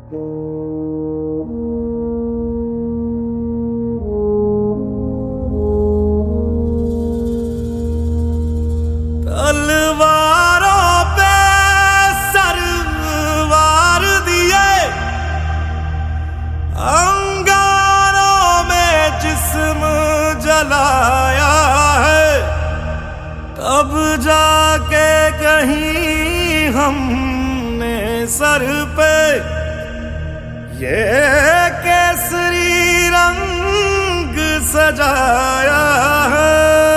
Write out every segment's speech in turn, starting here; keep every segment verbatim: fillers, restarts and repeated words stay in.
तलवारों पे सरवार दिए, अंगारों में जिस्म जलाया है, तब जाके कहीं हमने सर पे ये केसरी रंग सजाया है।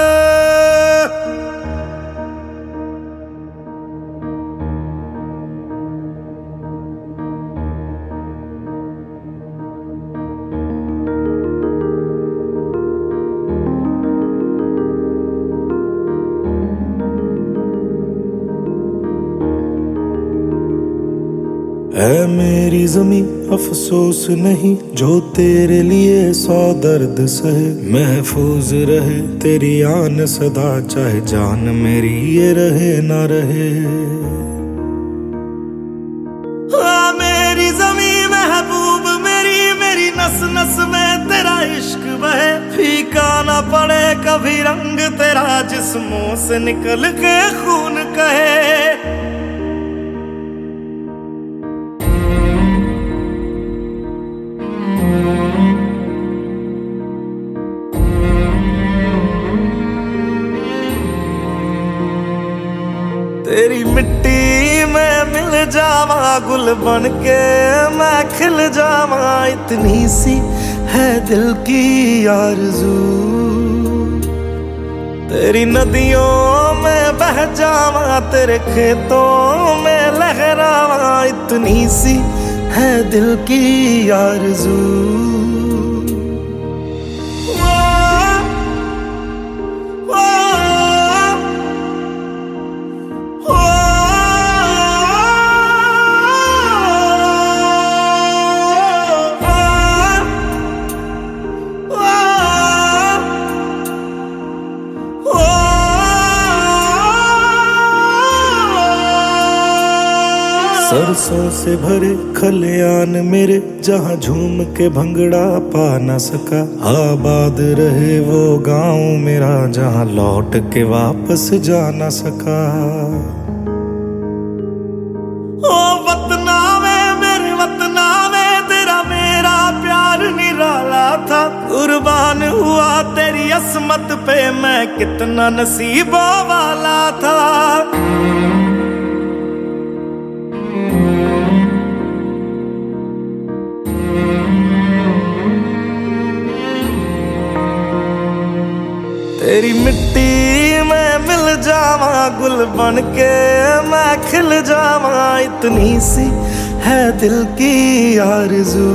ऐ मेरी ज़मीं अफसोस नहीं जो तेरे लिए सौ दर्द सहे, महफूज रहे तेरी आन सदा चाहे जान मेरी ये रहे ना रहे। हाँ मेरी ज़मीं महबूब मेरी, मेरी नस नस में तेरा इश्क बहे, फीका ना पड़े कभी रंग तेरा जिस्मों से निकल के खून कहे। तेरी मिट्टी में मिल जावा गुल बन के मैं खिल जावा, इतनी सी है दिल की आरज़ू। तेरी नदियों में बह जावा तेरे खेतों में लहरावा, इतनी सी है दिल की आरज़ू। सरसों से भरे खलियान मेरे जहाँ झूम के भंगड़ा पा न सका, आबाद रहे वो गांव मेरा जहाँ लौट के वापस जा न सका। ओ वतना में मेरे वतना में तेरा मेरा प्यार निराला था, कुर्बान हुआ तेरी असमत पे मैं कितना नसीबों वाला था। तेरी मिट्टी में मिल जावा गुल बन के मैं खिल जावा, इतनी सी है दिल की आरज़ू।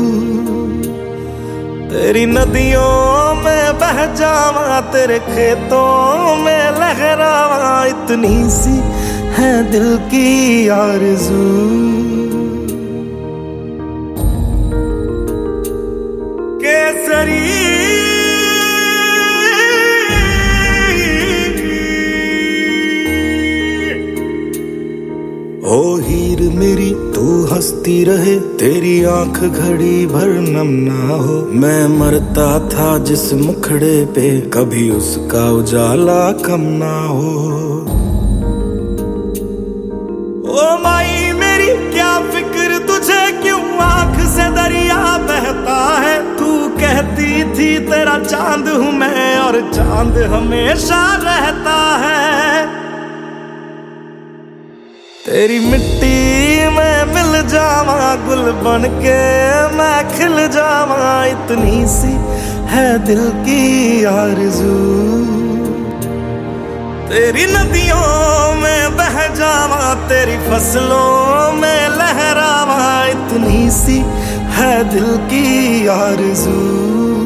तेरी नदियों में बह जावा तेरे खेतों में लहरावा, इतनी सी है दिल की आरज़ू। केसरी ओ हीर मेरी तू हंसती रहे, तेरी आंख घड़ी भर नम ना हो, मैं मरता था जिस मुखड़े पे कभी उसका उजाला कम ना हो। ओ माई मेरी क्या फिक्र तुझे क्यों आंख से दरिया बहता है, तू कहती थी तेरा चांद हूँ मैं और चांद हमेशा रहता है। तेरी मिट्टी में मिल जावा गुल बन के मैं खिल जावा, इतनी सी है दिल की आरज़ू। तेरी नदियों में बह जावा तेरी फसलों में लहरावा, इतनी सी है दिल की आरज़ू।